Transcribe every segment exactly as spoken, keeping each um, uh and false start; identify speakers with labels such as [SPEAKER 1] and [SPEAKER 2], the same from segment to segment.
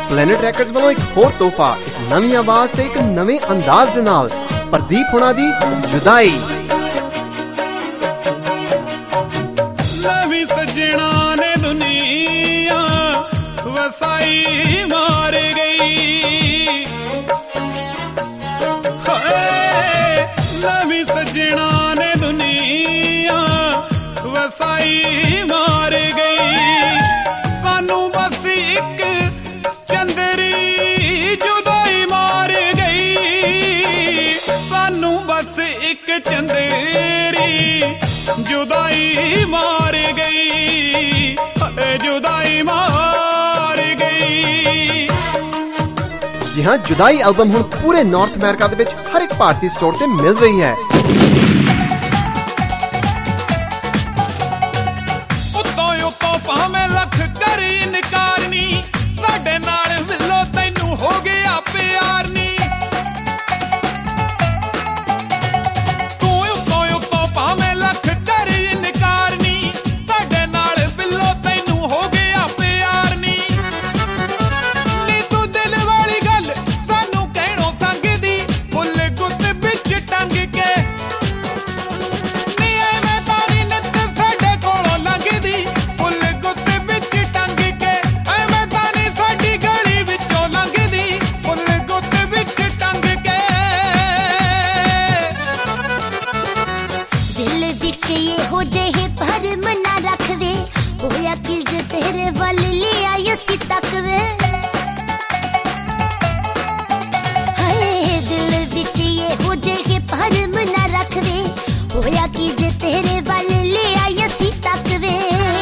[SPEAKER 1] Planet रैकर्ड्स वालों एक होर तोहफा, एक नवी आवाज ते एक नवे अंदाज दे नाल प्रदीप हुणा दी जुदाई।
[SPEAKER 2] नवी सजना ने दुनिया वसाई मार गई, नवी सजना ने दुनिया वसाई मार गई। सानू बस एक चंदरी जुदाई मार गई, सानू बस एक चंदरी जुदाई मार गई, जुदाई मार गई।
[SPEAKER 1] जी हाँ, जुदाई एल्बम हुण पूरे नॉर्थ अमेरिका दे विच हर एक भारतीय स्टोर ते मिल रही है।
[SPEAKER 2] उतों उतों भावें लख करी इनकार नी, साडे नाल विलो तैनू हो गया प्यार नी। तू उतों उतों भावें लख करी इनकार नी, साडे नाल विलो तैनू हो गया प्यार नी। नी तू दिल वाली गल सानू कहणों संगदी, फुल गुत विच टंग के। नी एवें तारी नित साडे कोलों लंघदी, फुल गुत विच टंग के। एवें तारी साडी गली विचों लंघदी, फुल गुत विच टंग के।
[SPEAKER 3] दिल विच ये हो जेहे भरम ना रखवे, होया किस तेरे वल लिया यसी तकवे। हाय दिल विच ये हो जेहे भरम ना रखवे, होया किस तेरे वल लिया यसी तकवे।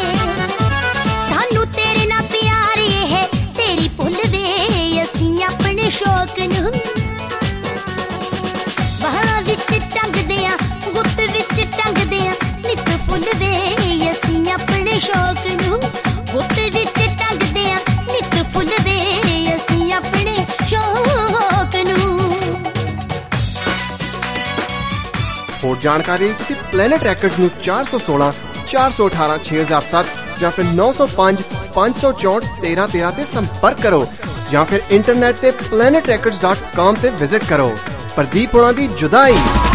[SPEAKER 3] सानू तेरे ना प्यार ये है तेरी भुलवे, असी अपने शौक नू बाहां विच टंगदे आ, गुत्त विच टंगदे आ, नित फुलवे असी अपने शौक नू। गुत्त विच टंगदे आ, नित फुलवे असी अपने शौक नू।
[SPEAKER 1] होर जानकारी तुसीं प्लैनेट रैकर्ड्स नू चार सौ सोलह चार सौ अठारह छे हज़ार सत्त या फिर नौ सौ पाँच पाँच सौ चौंठ तेरह तेरह ते संपर्क करो, या फिर इंटरनेट ते प्लैनेट रैकर्ड्स डॉट कॉम ते विजिट करो। प्रदीप हुणा दी जुदाई।